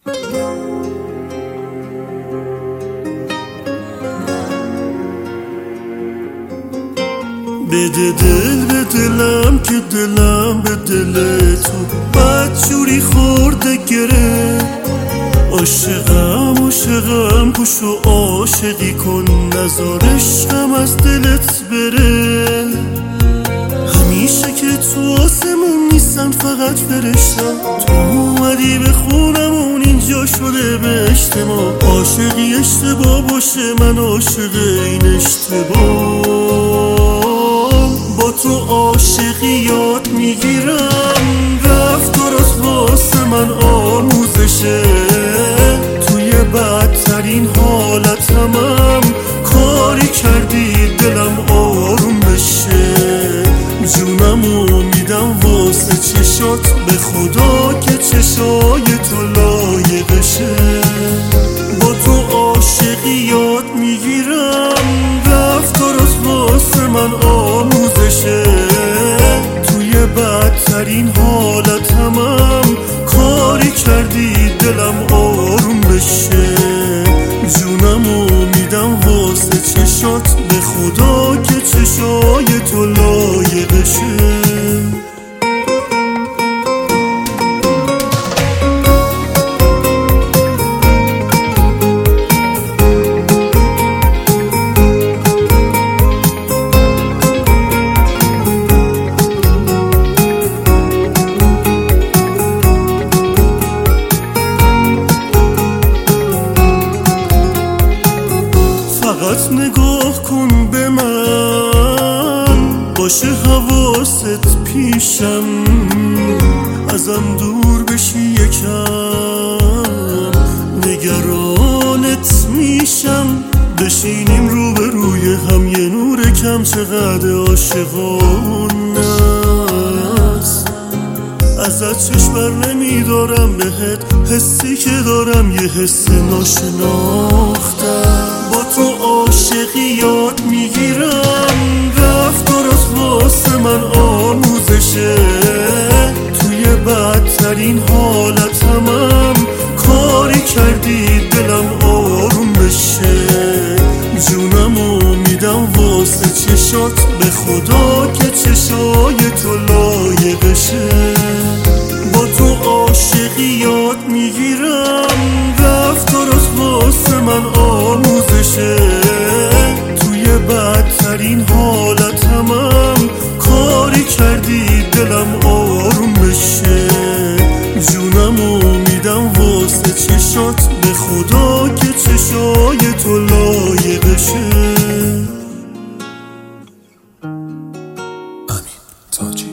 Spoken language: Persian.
بده دل به دلم که دلم به دل تو بدجوری خورده گره. عاشقم عاشقم پوشو عاشقی کن نذار عشقم از دلت بره. همیشه که تو آسمون نیستن فقط فرشتم، تو اومدی به خونمون اینجا شده بهشت ما. عاشقی اشتباه باشه من عاشق این اشتباه. با تو عاشقی یاد میگیرم رفتارات واسه من آموزشه. توی بدترین حالتمم کاری کردی دلم آروم بشه. جونمو میدم واسه چشات به خدا که چشای تو لایقشه. با تو عاشقی یاد میگیرم رفتارات واسه من آموزشه. توی بدترین حالتمم کاری کردی دلم آروم بشه. جونمو میدم واسه چشات به خدا که چشای تو لایقشه. فقط نگاه کن به من، باشه حواست پیشم، ازم دور بشی یکم، نگرانت میشم. بشینیم روبروی هم یه نور کم چقدر عاشقانه است. ازت چشم بر نمیدارم بهت، حسی که دارم یه حس ناشناختم. با تو عاشقی یاد میگیرم رفتارات واسه من آموزشه. توی بدترین حالتمم کاری کردی دلم آروم بشه. جونمو میدم واسه چشات به خدا که چشای تو لایقشه. با تو عاشقی یاد میگیرم رفتارات واسه من آموزشه. توی بدترین حالتمم کاری کردی دلم آروم بشه. جونمو میدم واسه چشات به خدا که چشای تو لایقشه. امین تاج.